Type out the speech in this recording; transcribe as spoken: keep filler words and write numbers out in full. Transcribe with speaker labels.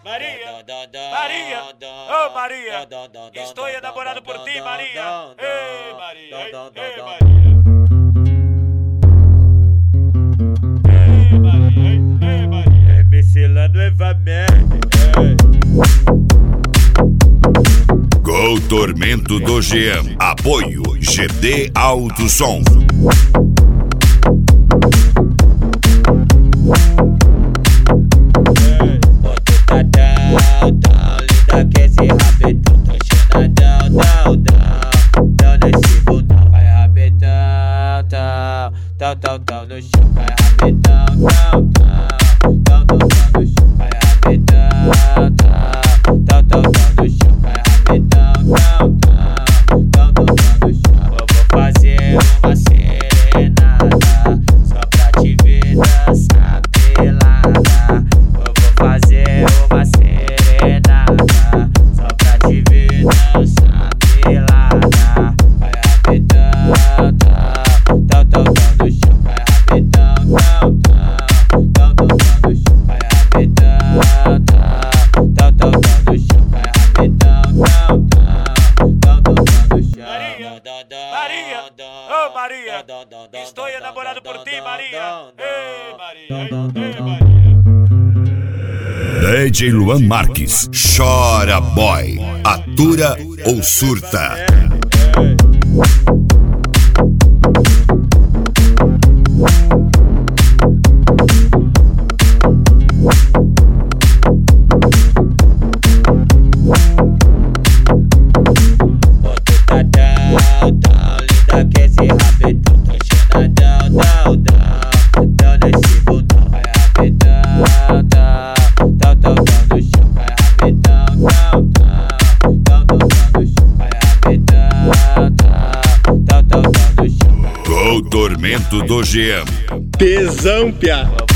Speaker 1: Maria, Maria, oh Maria, estou enamorado por ti, Maria. Ei, Maria, ei, ei, Maria. Ei, Maria, ei, ei, Maria.
Speaker 2: M C lá no Evamel.
Speaker 3: Gol Tormento do G M. Apoio G D Alto Som.
Speaker 2: Tão, tão, tão no chão, vai rapidão, tão, tão, tão, tão, tão no chão, vai rapidão, tão, tão, tão, tão no chão, vai rapidão, tão, tão, tão, tão, tão no chão. Eu vou fazer uma serenata só pra te ver dançar pelada. Eu vou fazer uma serenata só pra te ver dançar pelada. Vai rapidão, tão, tão, tão, tão no chão, vai rapidão, tão, tão, tão, tão, tão no chão, vai rapidão, tão, tão, tão, tão no chão, vai rapidão, tão, tão, tão, tão, tão no chão.
Speaker 1: Maria, oh Maria, estou enamorado por ti, Maria. Ei, Maria, ei, ei, Maria.
Speaker 3: D J Luan Marques, chora boy, atura ou surta. Gol Tormento do G M.
Speaker 4: Tesão, piá.